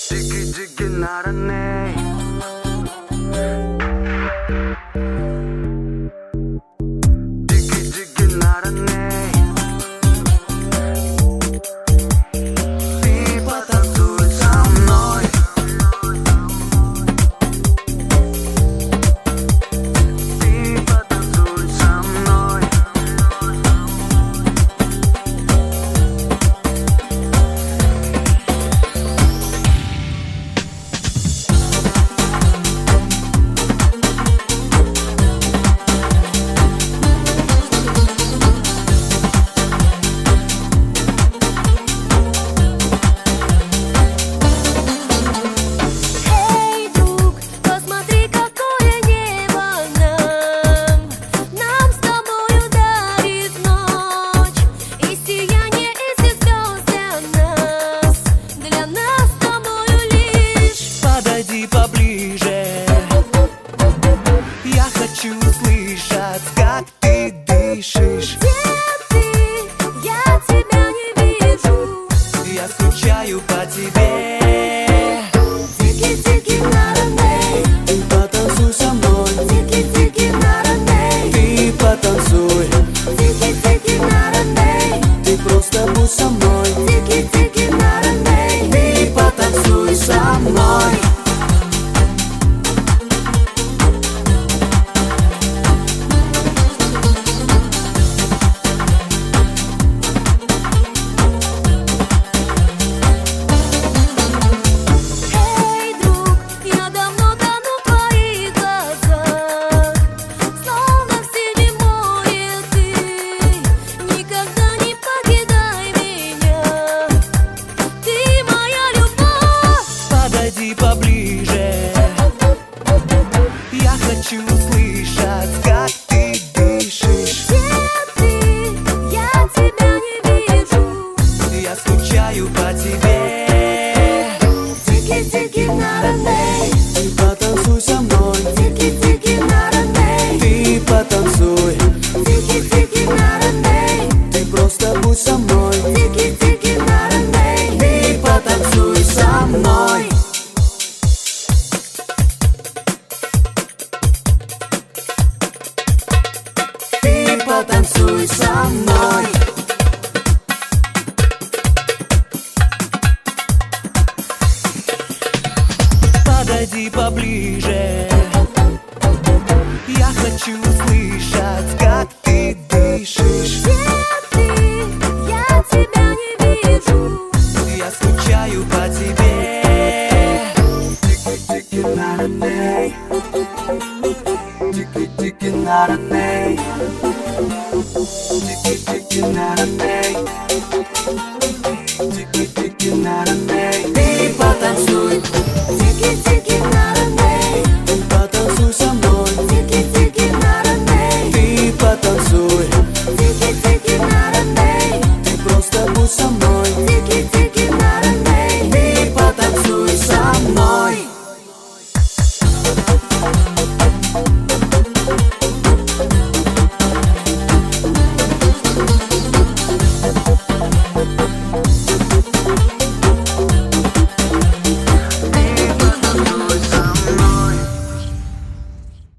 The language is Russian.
Jiggy naranay. Jiggy наранay. Ты потанцуй со мной. Ты потанцуй со мной. Поближе. Я хочу слышать, как ты дышишь. Где ты? Я тебя не вижу. Я скучаю по тебе. Тики-тики нараней. Ты потанцуй со мной. Тики-тики нараней. Ты потанцуй. Тики-тики нараней. Ты просто будь со мной. Тики-тики нараней. Ты потанцуй со мной. Поближе. Я хочу слышать, как ты дышишь. Где ты? Я тебя не вижу. Я скучаю по тебе. Тики-тики нараней. Ты потанцуй со мной. Тики-тики нараней. Ты потанцуй. Тики-тики нараней. Ты просто будь со мной. Тики-тики нараней. Ты потанцуй со мной. Ты потанцуй со мной. Подойди поближе. Я хочу слышать, как ты дышишь. Где ты? Я тебя не вижу. Я скучаю по тебе. Jiggy наранay. Jiggy наранay. Jiggy наранay.